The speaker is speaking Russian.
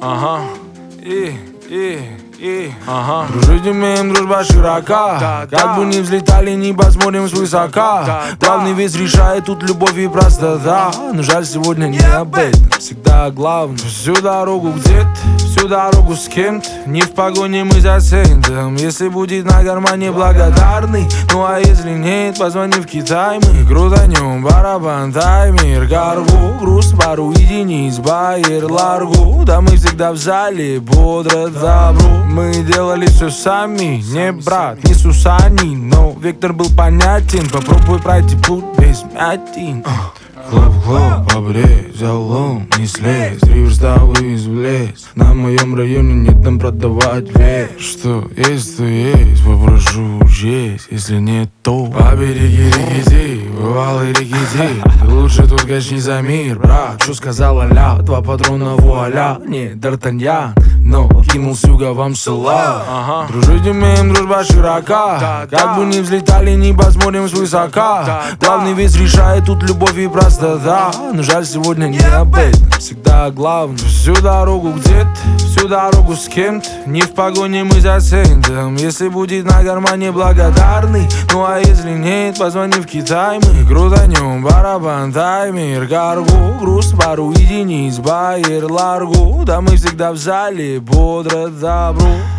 Ага, ага. Дружить умеем, дружба широка. Как бы ни взлетали, не посмотрим свысока. Главный вес решает тут любовь и простота. Но жаль, сегодня не об этом, всегда главное. Всю дорогу где-то, всю дорогу с кем-то. Не в погоне мы за центом. Если будет на кармане благодарный. Ну а если нет, позвони в Китай. Мы крутанем барабан, таймер, каргу. Груз пару единиц, байер, ларгу. Да мы всегда в зале, бодро, добро. Мы делали все сами, не брат, не Сусани. Но вектор был понятен, попробуй пройти путь без мятин. Хлоп-хлоп, обрез, за углом не слезь. 3 верста вывез в лес. На моем районе нет нам продавать вещь. Что есть, то есть, попрошу учесть. Если нет, то побереги реки, бывалый рекетир. Ты лучше тут качни за мир, брат. Что сказала ля, 2 патрона вуаля. Не Д'Артаньян, но кинул с юга вам села. Дружить умеем, дружба широка. Как бы ни взлетали, не посмотрим свысока. Главный вес решает тут любовь и простота. Но жаль, сегодня не об этом, всегда главное. Всю дорогу где-то, всю дорогу с кем-то. Не в погоне мы за центом. Если будет на кармане благодарный. Ну а если нет, позвони в Китай. Мы крутанем барабан, таймер, каргу. Груз пару единиц, байер, ларгу. Да мы всегда в зале, бодро, добро.